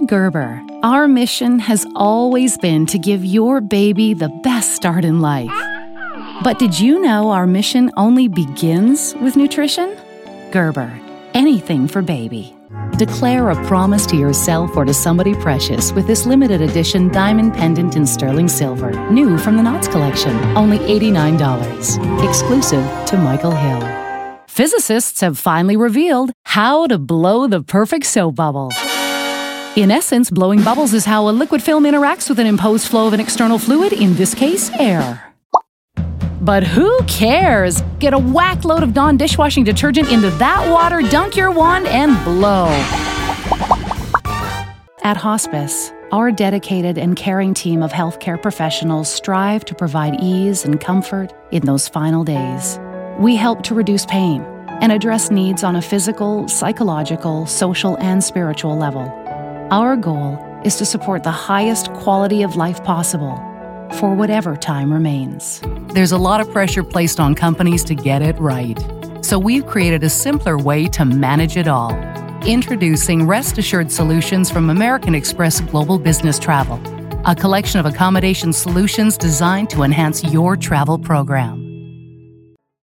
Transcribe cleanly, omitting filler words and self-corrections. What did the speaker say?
Gerber, our mission has always been to give your baby the best start in life. But did you know our mission only begins with nutrition? Gerber, anything for baby. Declare a promise to yourself or to somebody precious with this limited edition diamond pendant in sterling silver, new from the Knots collection, only $89, exclusive to Michael Hill. Physicists have finally revealed how to blow the perfect soap bubble. In essence, blowing bubbles is how a liquid film interacts with an imposed flow of an external fluid, in this case, air. But who cares? Get a whack load of Dawn dishwashing detergent into that water, dunk your wand, and blow. At Hospice, our dedicated and caring team of healthcare professionals strive to provide ease and comfort in those final days. We help to reduce pain and address needs on a physical, psychological, social, and spiritual level. Our goal is to support the highest quality of life possible for whatever time remains. There's a lot of pressure placed on companies to get it right. So we've created a simpler way to manage it all. Introducing Rest Assured Solutions from American Express Global Business Travel, a collection of accommodation solutions designed to enhance your travel program.